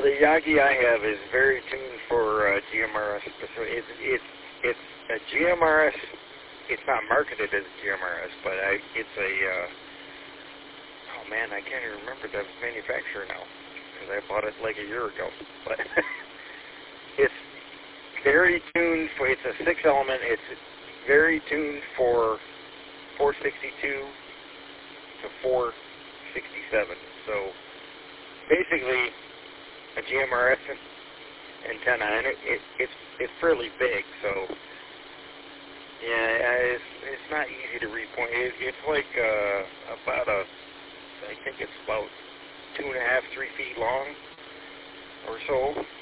Well, the Yagi I have is very tuned for GMRS. So it's a GMRS. It's not marketed as GMRS, but it's a. Oh man, I can't even remember the manufacturer now because I bought it like a year ago. But it's very tuned for. It's a 6-element. It's very tuned for 462 to 467. So basically a GMRS antenna, and it's fairly big. So yeah, it's not easy to repoint. It's like about I think it's about 2.5, 3 feet long or so.